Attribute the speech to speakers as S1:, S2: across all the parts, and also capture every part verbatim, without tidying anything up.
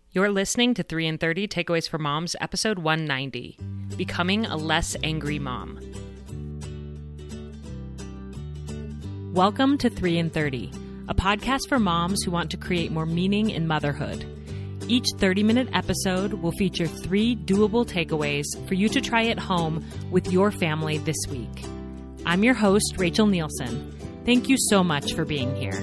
S1: You're listening to three and thirty Takeaways for Moms, episode one ninety, Becoming a Less Angry Mom. Welcome to three and thirty, a podcast for moms who want to create more meaning in motherhood. Each thirty-minute episode will feature three doable takeaways for you to try at home with your family this week. I'm your host, Rachel Nielsen. Thank you so much for being here.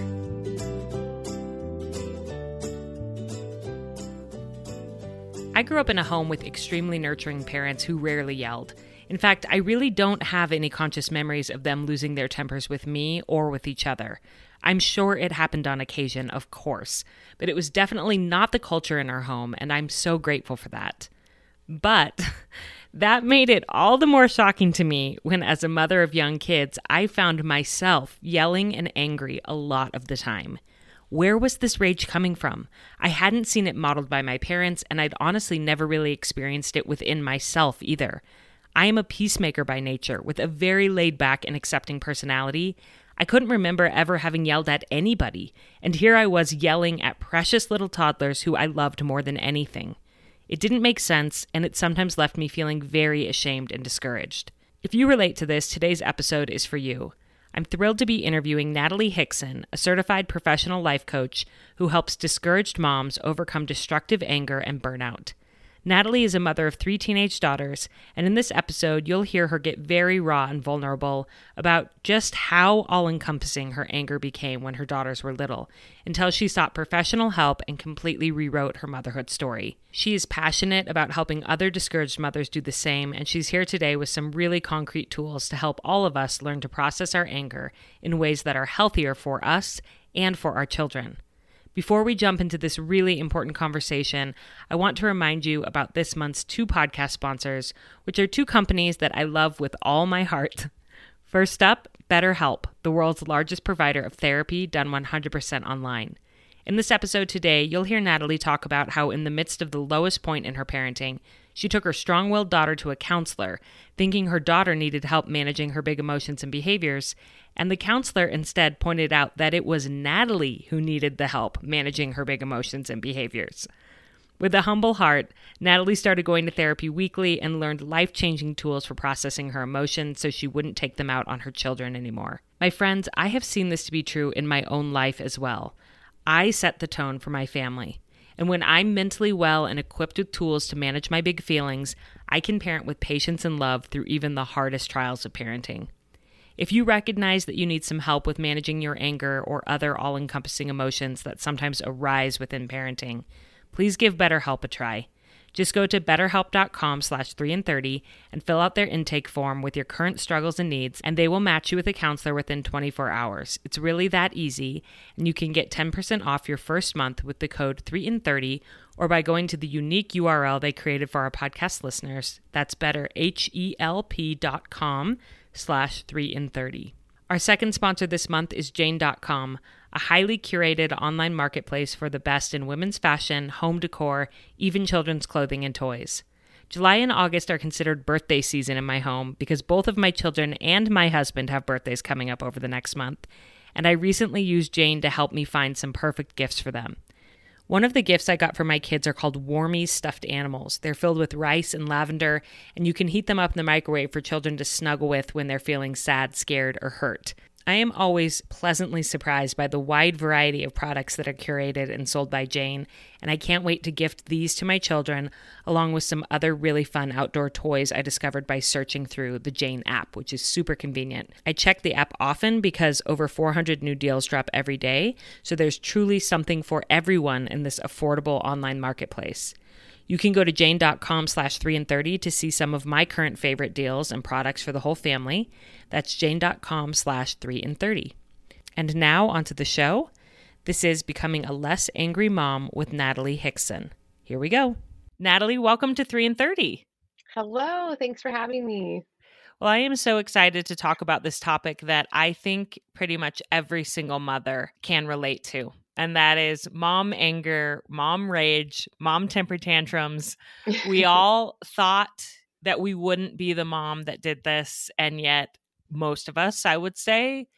S1: I grew up in a home with extremely nurturing parents who rarely yelled. In fact, I really don't have any conscious memories of them losing their tempers with me or with each other. I'm sure it happened on occasion, of course, but it was definitely not the culture in our home, and I'm so grateful for that. But that made it all the more shocking to me when, as a mother of young kids, I found myself yelling and angry a lot of the time. Where was this rage coming from? I hadn't seen it modeled by my parents, and I'd honestly never really experienced it within myself either. I am a peacemaker by nature, with a very laid-back and accepting personality. I couldn't remember ever having yelled at anybody, and here I was yelling at precious little toddlers who I loved more than anything. It didn't make sense, and it sometimes left me feeling very ashamed and discouraged. If you relate to this, today's episode is for you. I'm thrilled to be interviewing Natalie Hickson, a certified professional life coach who helps discouraged moms overcome destructive anger and burnout. Natalie is a mother of three teenage daughters, and in this episode, you'll hear her get very raw and vulnerable about just how all-encompassing her anger became when her daughters were little, until she sought professional help and completely rewrote her motherhood story. She is passionate about helping other discouraged mothers do the same, and she's here today with some really concrete tools to help all of us learn to process our anger in ways that are healthier for us and for our children. Before we jump into this really important conversation, I want to remind you about this month's two podcast sponsors, which are two companies that I love with all my heart. First up, BetterHelp, the world's largest provider of therapy done one hundred percent online. In this episode today, you'll hear Natalie talk about how in the midst of the lowest point in her parenting, she took her strong-willed daughter to a counselor, thinking her daughter needed help managing her big emotions and behaviors, and the counselor instead pointed out that it was Natalie who needed the help managing her big emotions and behaviors. With a humble heart, Natalie started going to therapy weekly and learned life-changing tools for processing her emotions so she wouldn't take them out on her children anymore. My friends, I have seen this to be true in my own life as well. I set the tone for my family. And when I'm mentally well and equipped with tools to manage my big feelings, I can parent with patience and love through even the hardest trials of parenting. If you recognize that you need some help with managing your anger or other all-encompassing emotions that sometimes arise within parenting, please give BetterHelp a try. Just go to betterhelp.com slash 3 and 30 and fill out their intake form with your current struggles and needs, and they will match you with a counselor within twenty-four hours. It's really that easy, and you can get ten percent off your first month with the code three and thirty or by going to the unique U R L they created for our podcast listeners. That's betterhelp.com slash 3 and 30. Our second sponsor this month is Jane dot com, a highly curated online marketplace for the best in women's fashion, home decor, even children's clothing and toys. July and August are considered birthday season in my home because both of my children and my husband have birthdays coming up over the next month, and I recently used Jane to help me find some perfect gifts for them. One of the gifts I got for my kids are called Warmies stuffed animals. They're filled with rice and lavender, and you can heat them up in the microwave for children to snuggle with when they're feeling sad, scared, or hurt. I am always pleasantly surprised by the wide variety of products that are curated and sold by Jane, and I can't wait to gift these to my children, along with some other really fun outdoor toys I discovered by searching through the Jane app, which is super convenient. I check the app often because over four hundred new deals drop every day, so there's truly something for everyone in this affordable online marketplace. You can go to jane.com slash 3 and 30 to see some of my current favorite deals and products for the whole family. That's jane.com slash 3 and 30. And now onto the show. This is Becoming a Less Angry Mom with Natalie Hickson. Here we go. Natalie, welcome to three and thirty.
S2: Hello. Thanks for having me.
S1: Well, I am so excited to talk about this topic that I think pretty much every single mother can relate to. And that is mom anger, mom rage, mom temper tantrums. We all thought that we wouldn't be the mom that did this. And yet most of us, I would say,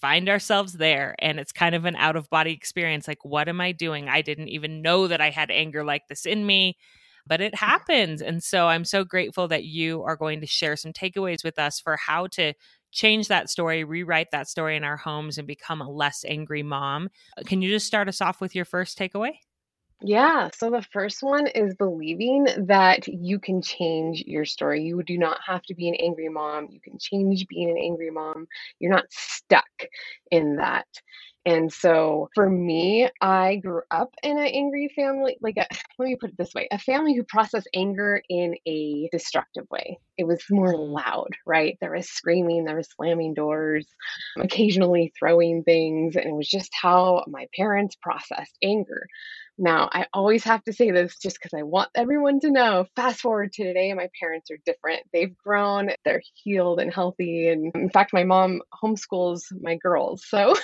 S1: find ourselves there. And it's kind of an out of body experience. Like, what am I doing? I didn't even know that I had anger like this in me, but it happens. And so I'm so grateful that you are going to share some takeaways with us for how to change that story, rewrite that story in our homes, and become a less angry mom. Can you just start us off with your first takeaway?
S2: Yeah. So the first one is believing that you can change your story. You do not have to be an angry mom. You can change being an angry mom. You're not stuck in that. And so for me, I grew up in an angry family, like a, let me put it this way, a family who processed anger in a destructive way. It was more loud, right? There was screaming, there was slamming doors, occasionally throwing things. And it was just how my parents processed anger. Now, I always have to say this just because I want everyone to know. Fast forward to today, my parents are different. They've grown, they're healed and healthy. And in fact, my mom homeschools my girls. So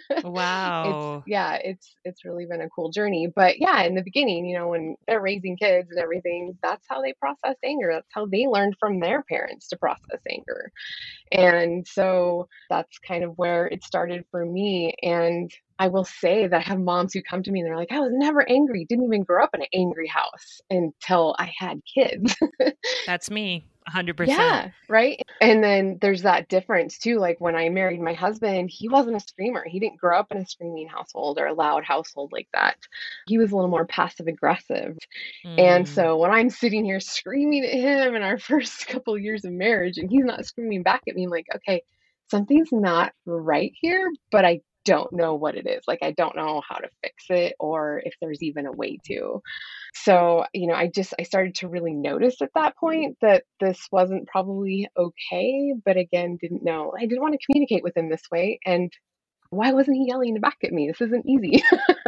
S2: it's,
S1: Wow.
S2: yeah, it's, it's really been a cool journey. But yeah, in the beginning, you know, when they're raising kids and everything, that's how they process anger. That's how they learned from their parents to process anger. And so that's kind of where it started for me. And I will say that I have moms who come to me and they're like, I was never angry, didn't even grow up in an angry house until I had kids.
S1: That's me, one hundred percent.
S2: Yeah, right. And then there's that difference too. Like when I married my husband, he wasn't a screamer. He didn't grow up in a screaming household or a loud household like that. He was a little more passive aggressive. And
S1: Mm.
S2: so when I'm sitting here screaming at him in our first couple of years of marriage and he's not screaming back at me, I'm like, okay, something's not right here, but I don't know what it is. Like, I don't know how to fix it or if there's even a way to. So, you know, I just, I started to really notice at that point that this wasn't probably okay, but again, didn't know. I didn't want to communicate with him this way. And why wasn't he yelling back at me? This isn't easy.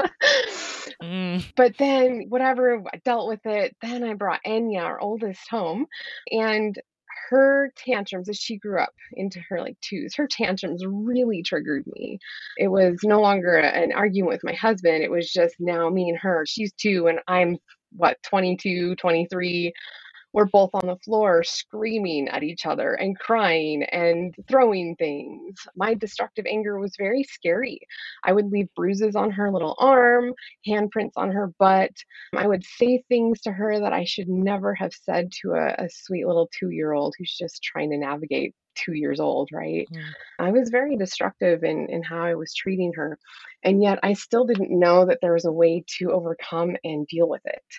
S1: Mm.
S2: But then, whatever, I dealt with it. Then I brought Enya, our oldest, home, and her tantrums as she grew up into her like twos, her tantrums really triggered me. It was no longer an argument with my husband. It was just now me and her. She's two and I'm what, twenty-two, twenty-three. We're both on the floor screaming at each other and crying and throwing things. My destructive anger was very scary. I would leave bruises on her little arm, handprints on her butt. I would say things to her that I should never have said to a, a sweet little two year old who's just trying to navigate two years old, right?
S1: Mm.
S2: I was very destructive in, in how I was treating her. And yet I still didn't know that there was a way to overcome and deal with it.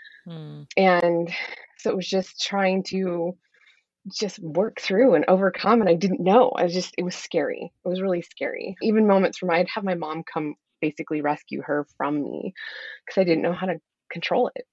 S1: Mm.
S2: And so it was just trying to just work through and overcome. And I didn't know. I was just, it was scary. It was really scary. Even moments where I'd have my mom come basically rescue her from me because I didn't know how to control it.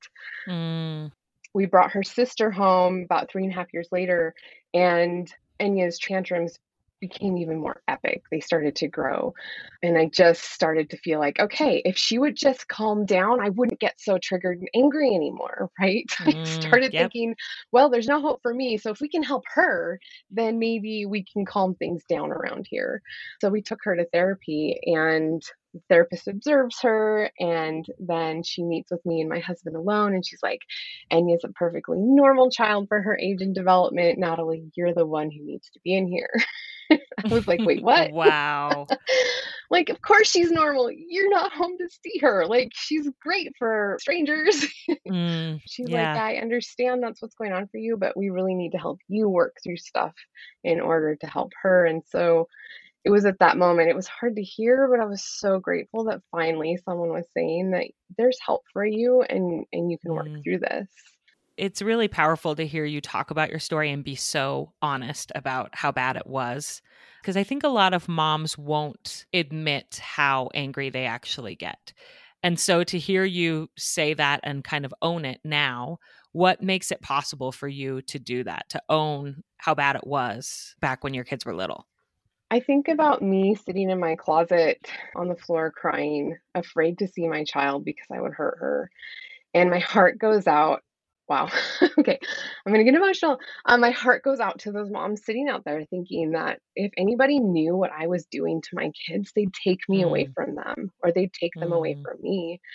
S1: Mm.
S2: We brought her sister home about three and a half years later, and Enya's tantrums became even more epic. They started to grow. And I just started to feel like, okay, if she would just calm down, I wouldn't get so triggered and angry anymore, right? I
S1: Mm.
S2: started
S1: Yep.
S2: thinking, well, there's no hope for me. So if we can help her, then maybe we can calm things down around here. So we took her to therapy, and the therapist observes her, and then she meets with me and my husband alone, and she's like, Enya's a perfectly normal child for her age and development. Natalie, you're the one who needs to be in here. I was like, wait, what?
S1: Wow.
S2: Like, of course she's normal. You're not home to see her. Like, she's great for strangers.
S1: Mm.
S2: She's like,
S1: Yeah.
S2: I understand that's what's going on for you, but we really need to help you work through stuff in order to help her. And so it was at that moment, it was hard to hear, but I was so grateful that finally someone was saying that there's help for you and, and you can work
S1: Mm.
S2: through this.
S1: It's really powerful to hear you talk about your story and be so honest about how bad it was. Because I think a lot of moms won't admit how angry they actually get. And so to hear you say that and kind of own it now, what makes it possible for you to do that, to own how bad it was back when your kids were little?
S2: I think about me sitting in my closet on the floor crying, afraid to see my child because I would hurt her. And my heart goes out. Wow. Okay. I'm going to get emotional. Um, my heart goes out to those moms sitting out there thinking that if anybody knew what I was doing to my kids, they'd take me away
S1: Mm.
S2: from them or they'd take them away
S1: Mm.
S2: from me.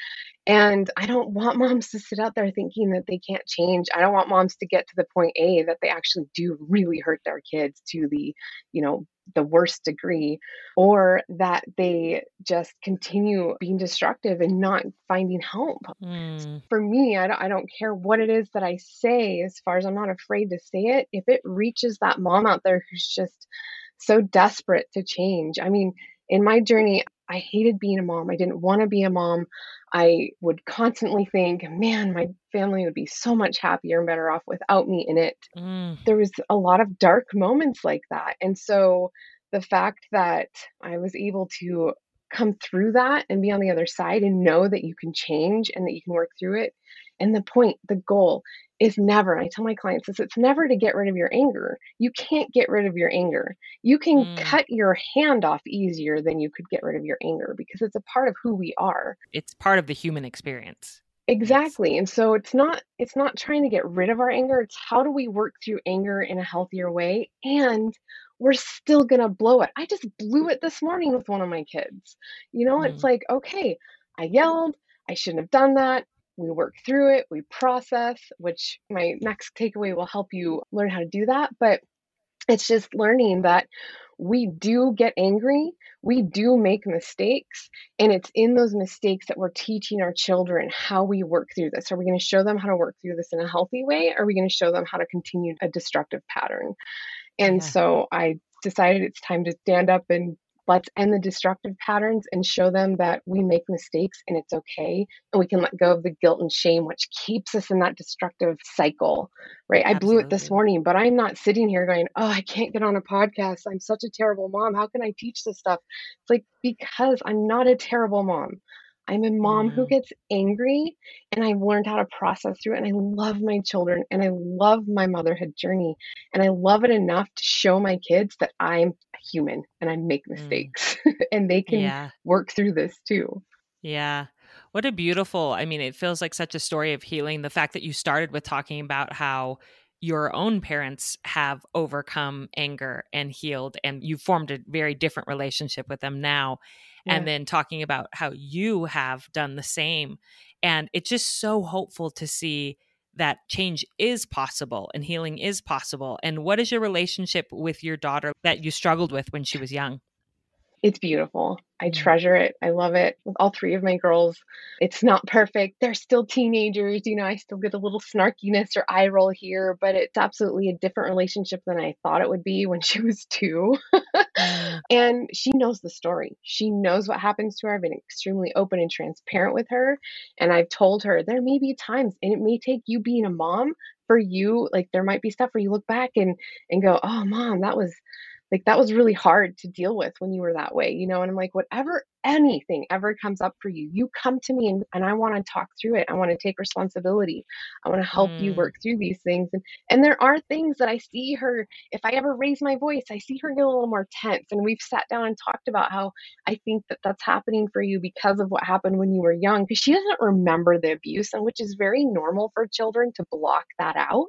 S2: And I don't want moms to sit out there thinking that they can't change. I don't want moms to get to the point A that they actually do really hurt their kids to the, you know, the worst degree, or that they just continue being destructive and not finding help.
S1: Mm.
S2: For me, I don't, I don't care what it is that I say, as far as I'm not afraid to say it. If it reaches that mom out there who's just so desperate to change. I mean, in my journey, I hated being a mom. I didn't want to be a mom. I would constantly think, man, my family would be so much happier and better off without me in it.
S1: Mm.
S2: There was a lot of dark moments like that. And so the fact that I was able to come through that and be on the other side and know that you can change and that you can work through it. And the point, the goal is never, I tell my clients this, it's never to get rid of your anger. You can't get rid of your anger. You can
S1: Mm.
S2: cut your hand off easier than you could get rid of your anger, because it's a part of who we are.
S1: It's part of the human experience. Yes.
S2: Exactly. And so it's not it's not trying to get rid of our anger. It's how do we work through anger in a healthier way, and we're still going to blow it. I just blew it this morning with one of my kids. You know, it's
S1: Mm.
S2: like, okay, I yelled, I shouldn't have done that. We work through it, we process, which my next takeaway will help you learn how to do that. But it's just learning that we do get angry, we do make mistakes, and it's in those mistakes that we're teaching our children how we work through this. Are we going to show them how to work through this in a healthy way? Or are we going to show them how to continue a destructive pattern? And
S1: Yeah.
S2: so I decided it's time to stand up and let's end the destructive patterns and show them that we make mistakes and it's okay. And we can let go of the guilt and shame, which keeps us in that destructive cycle, right? I blew it this
S1: Absolutely.
S2: morning, but I'm not sitting here going, oh, I can't get on a podcast. I'm such a terrible mom. How can I teach this stuff? It's like, because I'm not a terrible mom. I'm a mom who
S1: Mm.
S2: gets angry, and I've learned how to process through it. And I love my children, and I love my motherhood journey. And I love it enough to show my kids that I'm a human and I make
S1: Mm.
S2: mistakes and they can
S1: Yeah.
S2: work through this too.
S1: Yeah. What a beautiful, I mean, it feels like such a story of healing. The fact that you started with talking about how your own parents have overcome anger and healed, and you formed a very different relationship with them now.
S2: Yeah.
S1: And then talking about how you have done the same. And it's just so hopeful to see that change is possible and healing is possible. And what is your relationship with your daughter that you struggled with when she was young?
S2: It's beautiful. I
S1: Mm.
S2: treasure it. I love it. With all three of my girls, it's not perfect. They're still teenagers. You know, I still get a little snarkiness or eye roll here, but it's absolutely a different relationship than I thought it would be when she was two.
S1: Mm.
S2: And she knows the story. She knows what happens to her. I've been extremely open and transparent with her. And I've told her there may be times, and it may take you being a mom for you, like there might be stuff where you look back and and go, oh, mom, that was like that was really hard to deal with when you were that way, you know? And I'm like, whatever, anything ever comes up for you, you come to me, and, and I want to talk through it. I want to take responsibility. I want to help you
S1: Mm.
S2: work through these things. And and there are things that I see her, if I ever raise my voice, I see her get a little more tense. And we've sat down and talked about how I think that that's happening for you because of what happened when you were young, because she doesn't remember the abuse, and which is very normal for children to block that out.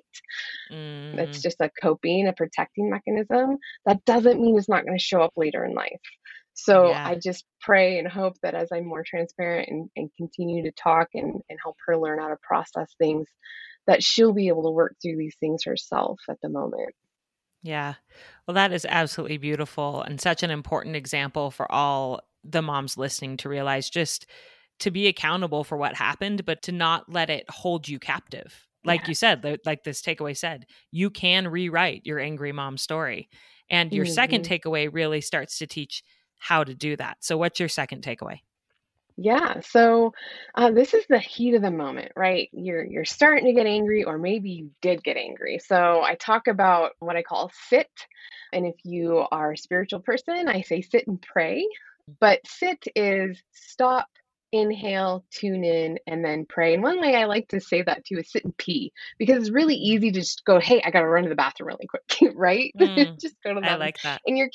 S2: It's
S1: Mm.
S2: just a coping, a protecting mechanism. That doesn't mean it's not going to show up later in life. So
S1: Yeah.
S2: I just pray and hope that as I'm more transparent and, and continue to talk and, and help her learn how to process things, that she'll be able to work through these things herself at the moment.
S1: Yeah. Well, that is absolutely beautiful and such an important example for all the moms listening to realize, just to be accountable for what happened, but to not let it hold you captive. Like
S2: Yeah.
S1: you said, the- like this takeaway said, you can rewrite your angry mom story. And your second
S2: Mhm.
S1: takeaway really starts to teach how to do that. So what's your second takeaway?
S2: Yeah. So uh, this is the heat of the moment, right? You're you're starting to get angry, or maybe you did get angry. So I talk about what I call sit. And if you are a spiritual person, I say sit and pray. But sit is stop, inhale, tune in, and then pray. And one way I like to say that too is sit and pee, because it's really easy to just go, hey, I got to run to the bathroom really quick, right?
S1: Mm,
S2: Just go to the
S1: I
S2: bathroom.
S1: like that.
S2: And your kids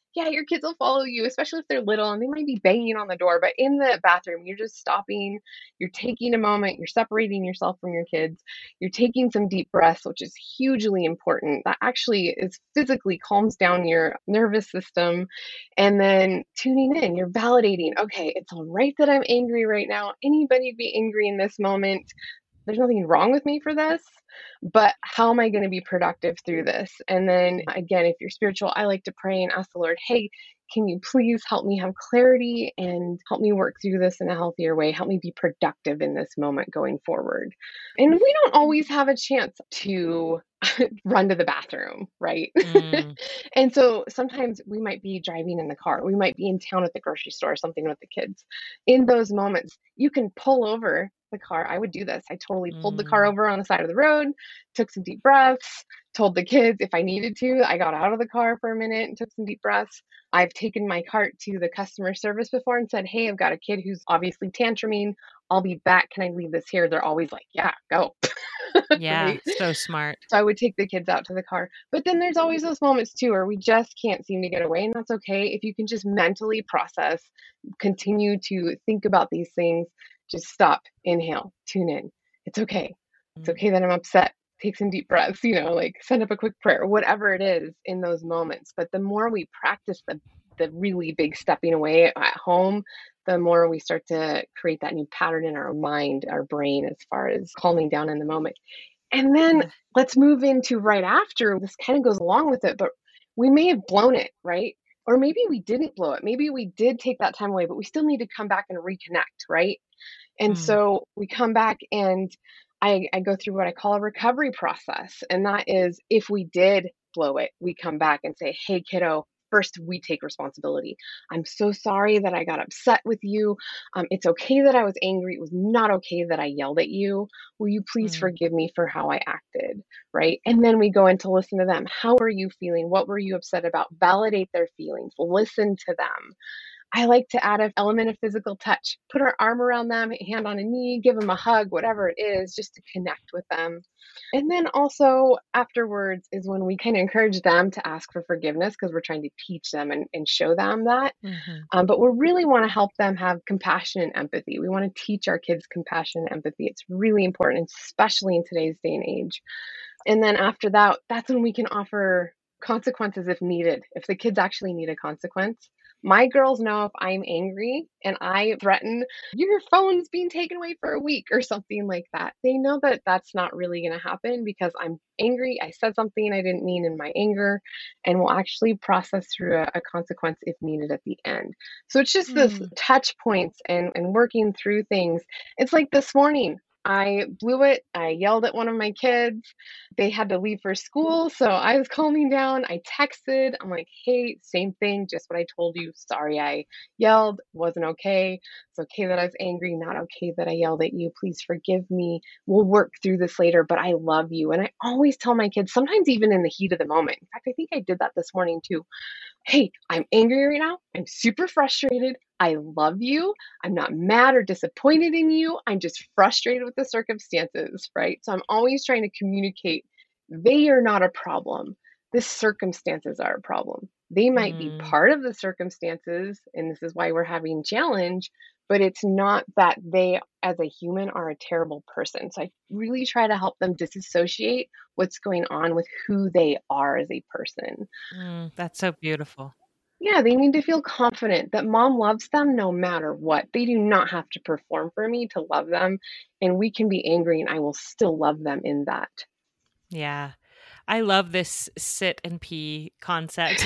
S2: yeah, your kids will follow you, especially if they're little and they might be banging on the door. But in the bathroom, you're just stopping, you're taking a moment, you're separating yourself from your kids, you're taking some deep breaths, which is hugely important. That actually is physically calms down your nervous system. And then tuning in, you're validating, okay, it's all right that I'm angry right now. Anybody be angry in this moment. There's nothing wrong with me for this, but how am I going to be productive through this? And then again, if you're spiritual, I like to pray and ask the Lord, hey, can you please help me have clarity and help me work through this in a healthier way? Help me be productive in this moment going forward. And we don't always have a chance to run to the bathroom, right? Mm. And so sometimes we might be driving in the car. We might be in town at the grocery store or something with the kids. In those moments, you can pull over the car. I would do this. I totally pulled the car over on the side of the road, took some deep breaths, told the kids if I needed to, I got out of the car for a minute and took some deep breaths. I've taken my cart to the customer service before and said, hey, I've got a kid who's obviously tantruming. I'll be back. Can I leave this here? They're always like, yeah, go.
S1: Yeah, right? So smart.
S2: So I would take the kids out to the car. But then there's always those moments too where we just can't seem to get away. And that's okay. If you can just mentally process, continue to think about these things, just stop, inhale, tune in. It's okay. It's okay that I'm upset. Take some deep breaths, you know, like send up a quick prayer, whatever it is in those moments. But the more we practice the the really big stepping away at home, the more we start to create that new pattern in our mind, our brain, as far as calming down in the moment. And then yeah. let's move into right after. This kind of goes along with it, but we may have blown it, right? Or maybe we didn't blow it. Maybe we did take that time away, but we still need to come back and reconnect, right? And mm. so we come back and I, I go through what I call a recovery process. And that is if we did blow it, we come back and say, hey, kiddo, first we take responsibility. I'm so sorry that I got upset with you. Um, it's okay that I was angry. It was not okay that I yelled at you. Will you please mm. forgive me for how I acted, right? And then we go in to listen to them. How are you feeling? What were you upset about? Validate their feelings. Listen to them. I like to add an element of physical touch, put our arm around them, hand on a knee, give them a hug, whatever it is, just to connect with them. And then also afterwards is when we can encourage them to ask for forgiveness because we're trying to teach them and, and show them that. Mm-hmm. Um, but we really want to help them have compassion and empathy. We want to teach our kids compassion and empathy. It's really important, especially in today's day and age. And then after that, that's when we can offer consequences if needed, if the kids actually need a consequence. My girls know if I'm angry and I threaten, your phone's being taken away for a week or something like that, they know that that's not really going to happen because I'm angry. I said something I didn't mean in my anger, and we'll actually process through a, a consequence if needed at the end. So it's just mm. this touch points and, and working through things. It's like this morning. I blew it. I yelled at one of my kids. They had to leave for school. So I was calming down. I texted. I'm like, hey, same thing. Just what I told you. Sorry I yelled. Wasn't okay. It's okay that I was angry. Not okay that I yelled at you. Please forgive me. We'll work through this later, but I love you. And I always tell my kids, sometimes even in the heat of the moment. In fact, I think I did that this morning too. Hey, I'm angry right now. I'm super frustrated. I love you. I'm not mad or disappointed in you. I'm just frustrated with the circumstances, right? So I'm always trying to communicate they are not a problem. The circumstances are a problem. They might mm. be part of the circumstances, and this is why we're having challenge, but it's not that they as a human are a terrible person. So I really try to help them disassociate what's going on with who they are as a person.
S1: Mm, that's so beautiful.
S2: Yeah, they need to feel confident that mom loves them no matter what. They do not have to perform for me to love them. And we can be angry and I will still love them in that.
S1: Yeah. I love this sit and pee concept.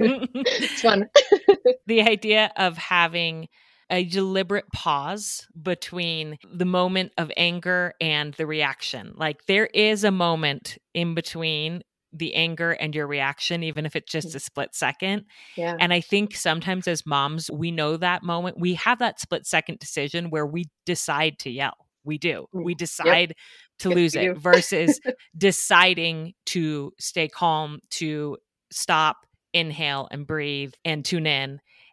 S2: It's fun.
S1: The idea of having a deliberate pause between the moment of anger and the reaction. Like there is a moment in between the anger and your reaction, even if it's just a split second.
S2: Yeah.
S1: And I think sometimes as moms, we know that moment. We have that split second decision where we decide to yell. We do. We decide yep. to yes, lose it versus deciding to stay calm, to stop, inhale and breathe and tune in.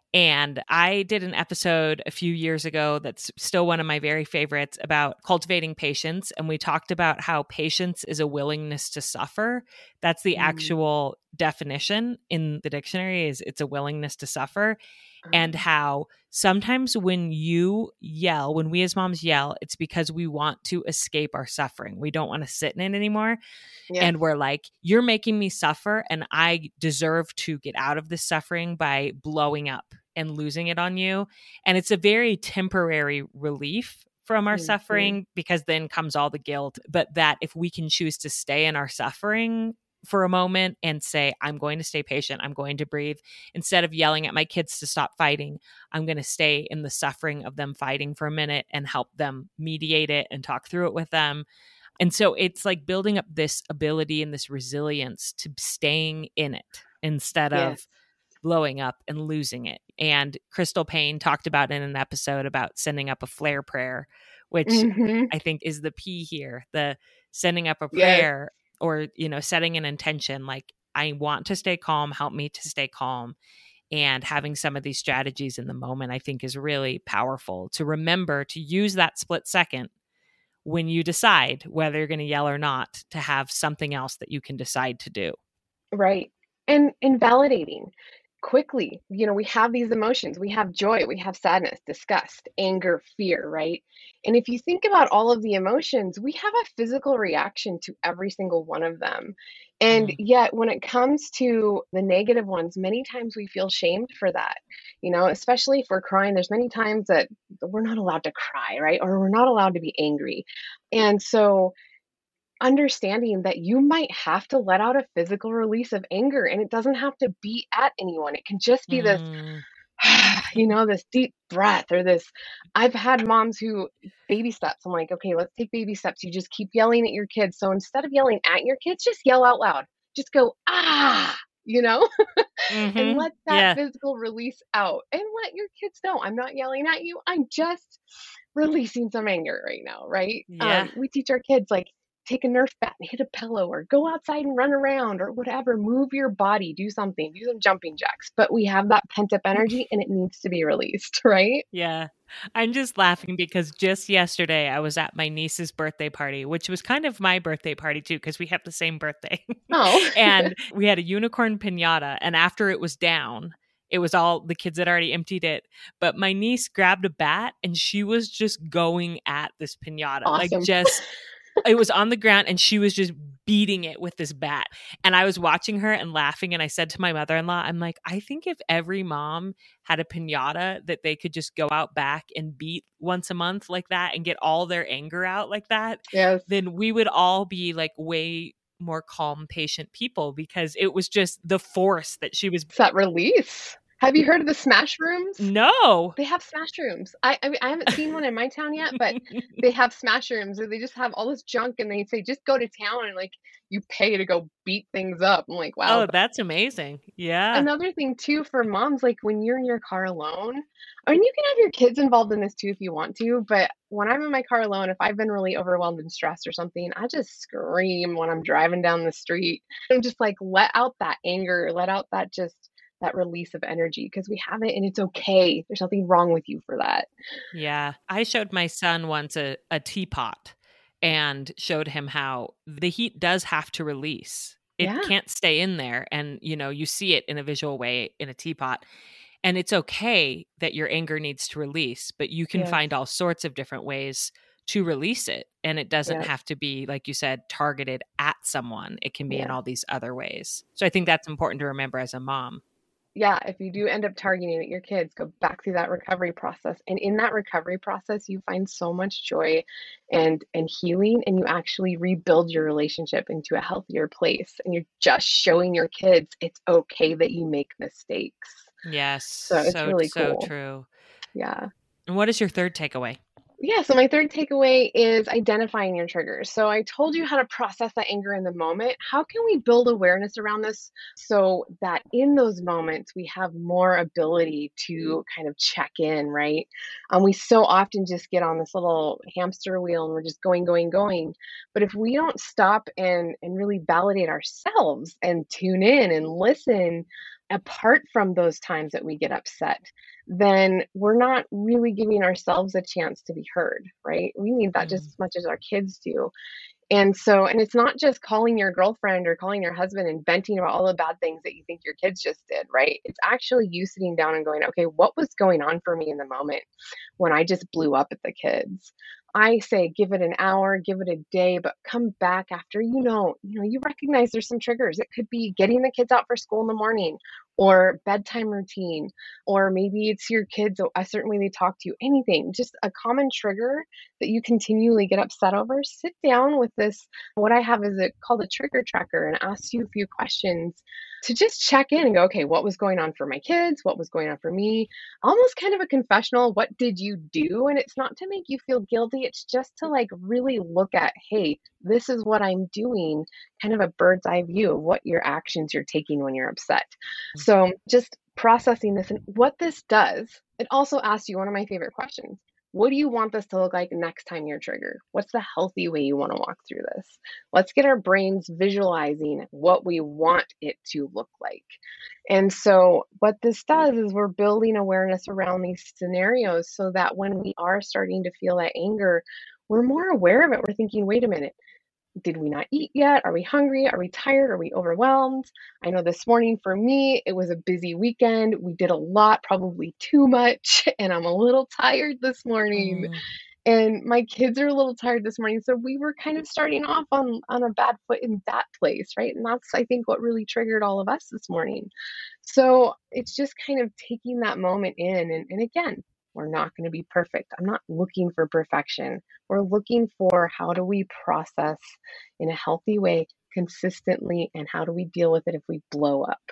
S1: And I did an episode a few years ago that's still one of my very favorites about cultivating patience. And we talked about how patience is a willingness to suffer. That's the
S2: Mm.
S1: actual definition in the dictionary, is it's a willingness to suffer. And
S2: Um,
S1: how sometimes when you yell, when we as moms yell, it's because we want to escape our suffering. We don't want to sit in it anymore.
S2: yes.
S1: And we're like, you're making me suffer, and I deserve to get out of this suffering by blowing up and losing it on you. And it's a very temporary relief from our
S2: Mhm.
S1: suffering, because then comes all the guilt. But that if we can choose to stay in our suffering for a moment and say, I'm going to stay patient, I'm going to breathe, instead of yelling at my kids to stop fighting, I'm going to stay in the suffering of them fighting for a minute and help them mediate it and talk through it with them. And so it's like building up this ability and this resilience to staying in it instead of
S2: Yes.
S1: blowing up and losing it. And Crystal Payne talked about in an episode about sending up a flare prayer, which
S2: hmm
S1: I think is the P here, the sending up a
S2: Yes.
S1: prayer, or, you know, setting an intention like, I want to stay calm, help me to stay calm. And having some of these strategies in the moment, I think, is really powerful to remember to use that split second when you decide whether you're going to yell or not, to have something else that you can decide to do.
S2: Right. And invalidating quickly. You know, we have these emotions. We have joy, we have sadness, disgust, anger, fear, right? And if you think about all of the emotions, we have a physical reaction to every single one of them. And
S1: Mm.
S2: yet, when it comes to the negative ones, many times we feel shamed for that. You know, especially if we're crying, there's many times that we're not allowed to cry, right? Or we're not allowed to be angry. And so, understanding that you might have to let out a physical release of anger, and it doesn't have to be at anyone. It can just be this,
S1: Mm.
S2: you know, this deep breath or this. I've had moms who baby steps. I'm like, okay, let's take baby steps. You just keep yelling at your kids. So instead of yelling at your kids, just yell out loud. Just go, ah, you know, and
S1: Mm-hmm.
S2: let that
S1: Yeah.
S2: physical release out and let your kids know I'm not yelling at you. I'm just releasing some anger right now, right?
S1: Yeah.
S2: Um, we teach our kids like take a Nerf bat and hit a pillow or go outside and run around or whatever. Move your body, do something, do some jumping jacks. But we have that pent up energy and it needs to be released, right?
S1: Yeah. I'm just laughing because just yesterday I was at my niece's birthday party, which was kind of my birthday party too, because we have the same birthday.
S2: Oh,
S1: And we had a unicorn piñata. And after it was down, it was all the kids had already emptied it. But my niece grabbed a bat and she was just going at this piñata, like
S2: awesome.
S1: just it was on the ground and she was just beating it with this bat. And I was watching her and laughing. And I said to my mother-in-law, I'm like, I think if every mom had a piñata that they could just go out back and beat once a month like that and get all their anger out like that,
S2: Yes.
S1: then we would all be like way more calm, patient people, because it was just the force that she was.
S2: It's that release. Have you heard of the smash rooms?
S1: No.
S2: They have smash rooms. I I, mean, I haven't seen one in my town yet, but they have smash rooms where they just have all this junk and they say just go to town and like you pay to go beat things up. I'm like, wow.
S1: Oh, that's amazing. Yeah.
S2: Another thing too for moms, like when you're in your car alone, I mean, you can have your kids involved in this too if you want to, but when I'm in my car alone, if I've been really overwhelmed and stressed or something, I just scream when I'm driving down the street. I'm just like, let out that anger, let out that just that release of energy because we have it and it's okay. There's nothing wrong with you for that.
S1: Yeah. I showed my son once a, a teapot and showed him how the heat does have to release. It
S2: Yeah.
S1: can't stay in there. And, you know, you see it in a visual way in a teapot. And it's okay that your anger needs to release, but you can
S2: Yes.
S1: find all sorts of different ways to release it. And it doesn't
S2: Yes.
S1: have to be, like you said, targeted at someone. It can be in
S2: Yeah.
S1: all these other ways. So I think that's important to remember as a mom.
S2: Yeah, if you do end up targeting at your kids, go back through that recovery process. And in that recovery process, you find so much joy and and healing and you actually rebuild your relationship into a healthier place. And you're just showing your kids it's okay that you make mistakes.
S1: Yes.
S2: So it's
S1: So,
S2: really
S1: so
S2: cool.
S1: true.
S2: Yeah.
S1: And what is your third takeaway?
S2: Yeah, so my third takeaway is identifying your triggers. So I told you how to process that anger in the moment. How can we build awareness around this so that in those moments we have more ability to kind of check in, right? Um, we so often just get on this little hamster wheel and we're just going, going, going. But if we don't stop and and really validate ourselves and tune in and listen, apart from those times that we get upset, then we're not really giving ourselves a chance to be heard, right? We need that just
S1: Mm.
S2: as much as our kids do. And so, and it's not just calling your girlfriend or calling your husband and venting about all the bad things that you think your kids just did, right? It's actually you sitting down and going, okay, what was going on for me in the moment when I just blew up at the kids? I say give it an hour, give it a day, but come back after you know, you know, you recognize there's some triggers. It could be getting the kids out for school in the morning or bedtime routine, or maybe it's your kids a certain way they talk to you, anything, just a common trigger that you continually get upset over. Sit down with this. What I have is it called a trigger tracker, and ask you a few questions to just check in and go, okay, what was going on for my kids? What was going on for me? Almost kind of a confessional. What did you do? And it's not to make you feel guilty. It's just to like really look at, hey, this is what I'm doing, kind of a bird's eye view of what your actions you're taking when you're upset. So just processing this, and what this does, it also asks you one of my favorite questions. What do you want this to look like next time you're triggered? What's the healthy way you want to walk through this? Let's get our brains visualizing what we want it to look like. And so what this does is we're building awareness around these scenarios so that when we are starting to feel that anger, we're more aware of it. We're thinking, wait a minute, did we not eat yet? Are we hungry? Are we tired? Are we overwhelmed? I know this morning for me, it was a busy weekend. We did a lot, probably too much, and I'm a little tired this morning.
S1: Mm.
S2: And my kids are a little tired this morning. So we were kind of starting off on, on a bad foot in that place, right? And that's, I think, what really triggered all of us this morning. So it's just kind of taking that moment in. And, and again, we're not going to be perfect. I'm not looking for perfection. We're looking for how do we process in a healthy way consistently, and how do we deal with it if we blow up?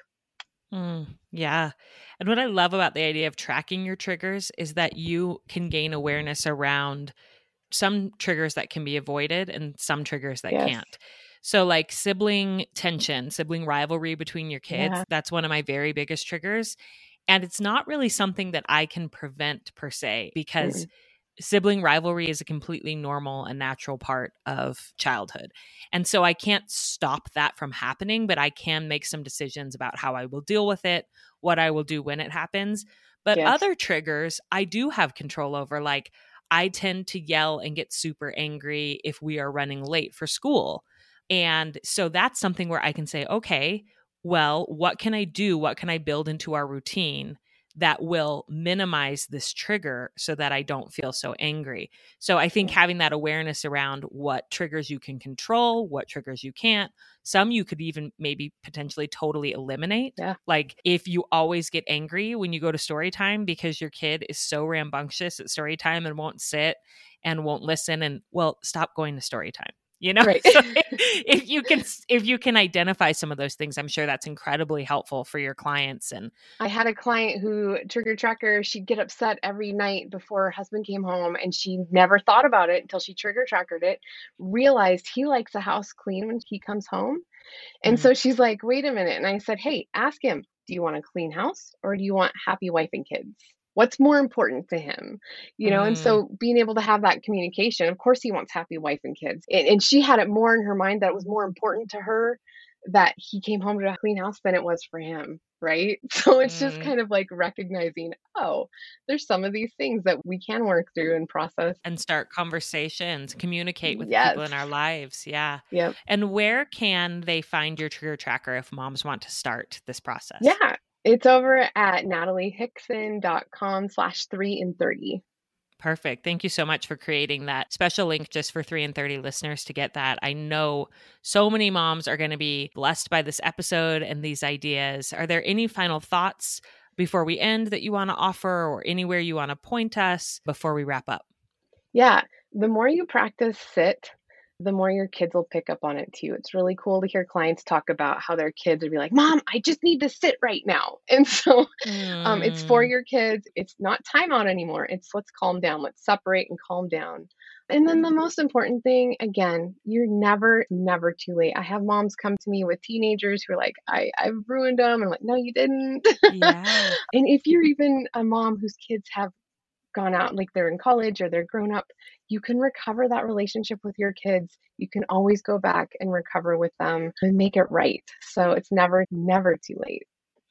S1: Mm, yeah. And what I love about the idea of tracking your triggers is that you can gain awareness around some triggers that can be avoided and some triggers that
S2: Yes.
S1: can't. So like sibling tension, sibling rivalry between your kids,
S2: Yeah.
S1: that's one of my very biggest triggers. And it's not really something that I can prevent per se, because
S2: Mm.
S1: sibling rivalry is a completely normal and natural part of childhood. And so I can't stop that from happening, but I can make some decisions about how I will deal with it, what I will do when it happens. But
S2: Yes.
S1: other triggers I do have control over. Like I tend to yell and get super angry if we are running late for school. And so that's something where I can say, okay, well, what can I do? What can I build into our routine that will minimize this trigger so that I don't feel so angry? So I think having that awareness around what triggers you can control, what triggers you can't, some you could even maybe potentially totally eliminate.
S2: Yeah.
S1: Like if you always get angry when you go to story time because your kid is so rambunctious at story time and won't sit and won't listen, and well, stop going to story time. You know,
S2: Right.
S1: so if you can, if you can identify some of those things, I'm sure that's incredibly helpful for your clients. And
S2: I had a client who trigger tracker, she'd get upset every night before her husband came home, and she never thought about it until she trigger trackered it, realized he likes the house clean when he comes home. And
S1: Mhm.
S2: so she's like, wait a minute. And I said, hey, ask him, do you want a clean house or do you want happy wife and kids? What's more important to him? You know, and
S1: Mm.
S2: so being able to have that communication, of course he wants happy wife and kids. And, and she had it more in her mind that it was more important to her that he came home to a clean house than it was for him. Right. So it's just
S1: Mm.
S2: kind of like recognizing, oh, there's some of these things that we can work through and process.
S1: And start conversations, communicate with the
S2: Yes.
S1: people in our lives. Yeah.
S2: Yep.
S1: And where can they find your trigger tracker if moms want to start this process?
S2: Yeah. It's over at nataliehickson.com slash three and 30.
S1: Perfect. Thank you so much for creating that special link just for three and thirty listeners to get that. I know so many moms are going to be blessed by this episode and these ideas. Are there any final thoughts before we end that you want to offer, or anywhere you want to point us before we wrap up?
S2: Yeah. The more you practice sit, the more your kids will pick up on it too. It's really cool to hear clients talk about how their kids would be like, Mom, I just need to sit right now. And so um, it's for
S1: Mm.
S2: your kids. It's not timeout anymore. It's let's calm down. Let's separate and calm down. And then the most important thing, again, you're never, never too late. I have moms come to me with teenagers who are like, I, I've ruined them. And I'm like, no, you didn't.
S1: Yeah.
S2: And if you're even a mom whose kids have gone out, like they're in college or they're grown up, you can recover that relationship with your kids. You can always go back and recover with them and make it right. So it's never, never too late.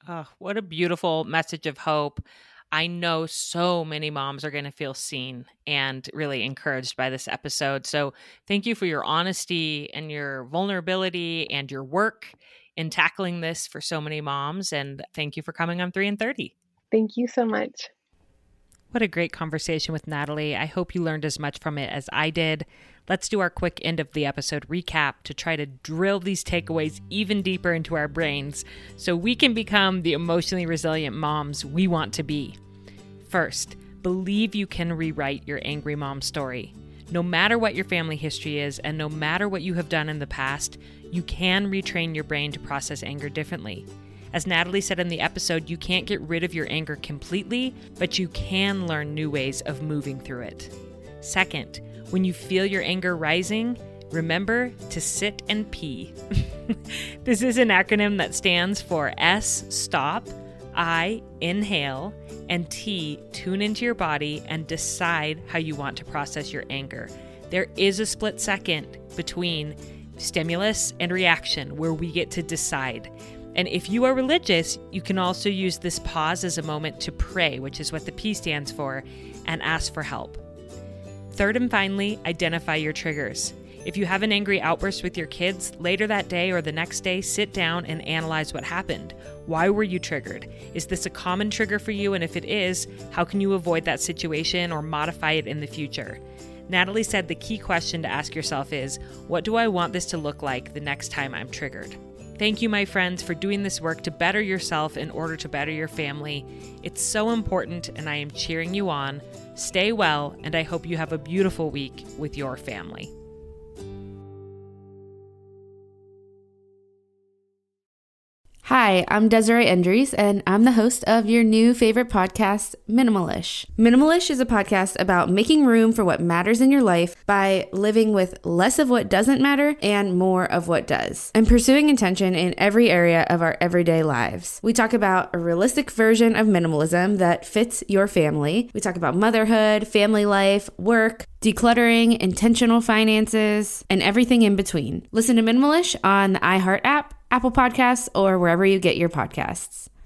S1: Oh, what a beautiful message of hope. I know so many moms are going to feel seen and really encouraged by this episode. So thank you for your honesty and your vulnerability and your work in tackling this for so many moms. And thank you for coming on three and thirty.
S2: Thank you so much.
S1: What a great conversation with Natalie. I hope you learned as much from it as I did. Let's do our quick end of the episode recap to try to drill these takeaways even deeper into our brains so we can become the emotionally resilient moms we want to be. First, believe you can rewrite your angry mom story. No matter what your family history is, and no matter what you have done in the past, you can retrain your brain to process anger differently. As Natalie said in the episode, you can't get rid of your anger completely, but you can learn new ways of moving through it. Second, when you feel your anger rising, remember to sit and pee. This is an acronym that stands for S, stop, I, inhale, and T, tune into your body and decide how you want to process your anger. There is a split second between stimulus and reaction where we get to decide. And if you are religious, you can also use this pause as a moment to pray, which is what the P stands for, and ask for help. Third and finally, identify your triggers. If you have an angry outburst with your kids, later that day or the next day, sit down and analyze what happened. Why were you triggered? Is this a common trigger for you? And if it is, how can you avoid that situation or modify it in the future? Natalie said the key question to ask yourself is, what do I want this to look like the next time I'm triggered? Thank you, my friends, for doing this work to better yourself in order to better your family. It's so important, and I am cheering you on. Stay well, and I hope you have a beautiful week with your family.
S3: Hi, I'm Desiree Endries, and I'm the host of your new favorite podcast, Minimalish. Minimalish is a podcast about making room for what matters in your life by living with less of what doesn't matter and more of what does, and pursuing intention in every area of our everyday lives. We talk about a realistic version of minimalism that fits your family. We talk about motherhood, family life, work, decluttering, intentional finances, and everything in between. Listen to Minimalish on the iHeart app, Apple Podcasts, or wherever you get your podcasts.